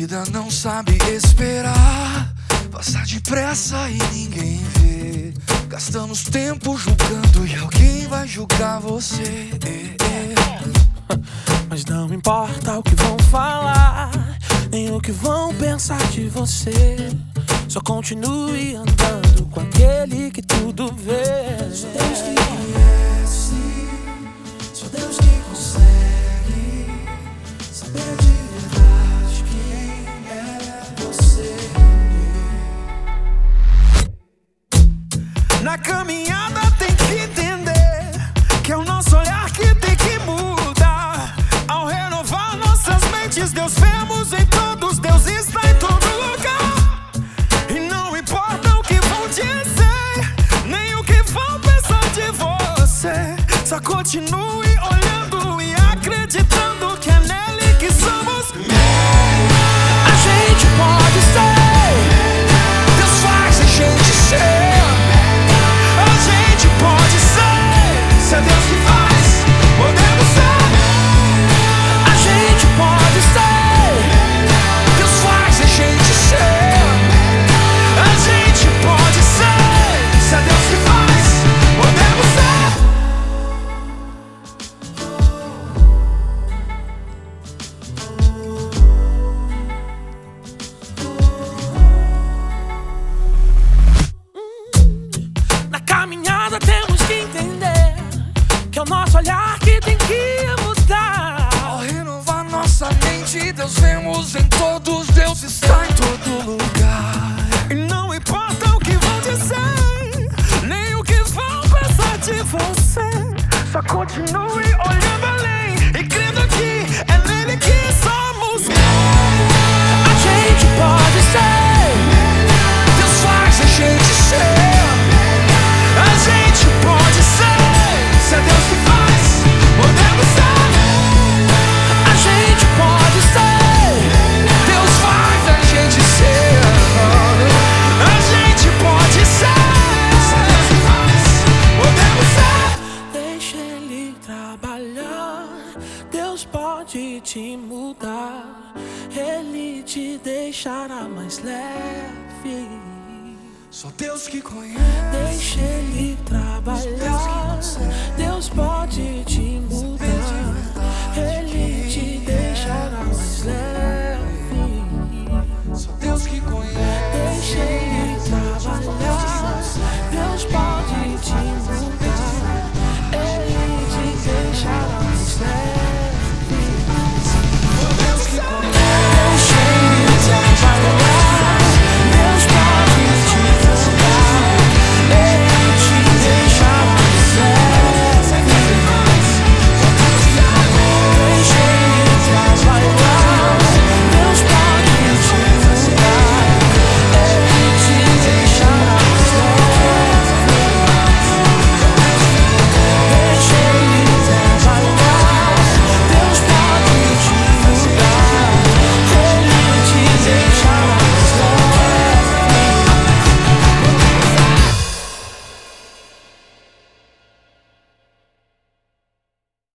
vida não sabe esperar, passa depressa e ninguém vê. Gastamos tempo julgando e alguém vai julgar você. Mas não importa o que vão falar, nem o que vão pensar de você. Só continue andando com aquele que tudo vê. Só Deus que conhece, só Deus que consegue saber de verdade quem é você. Na caminhada tem que entender que é o nosso olhar que tem que mudar. Ao renovar nossas mentes, Deus vemos em todos, Deus está em todo lugar. E não importa o que vão dizer, nem o que vão pensar de você. Só continue olhando e acreditando que é nele que somos. A gente pode ser, Deus faz a gente ser. A gente pode ser, se é Deus que faz, podemos ser. A gente pode ser, Deus faz a gente ser. A gente pode ser, se é Deus que faz, podemos ser. Na caminhada temos que entender que é o nosso olhar que tem que mudar. Ao renovar nossa mente, Deus vemos em todos, Deus está em todo lugar. E não importa o que vão dizer, nem o que vão pensar de você. Só continue olhando além e crendo que é nele que somos. A gente pode ser, Deus faz a gente ser. a gente pode ser, Se é Deus que faz, podemos ser. A gente pode ser, Deus faz a gente ser. a gente pode ser, Se é Deus que faz, podemos ser. Deixa ele trabalhar, Deus pode te mudar, ele te deixará mais leve. só Deus que conhece. Deixa ele trabalhar, Deus pode te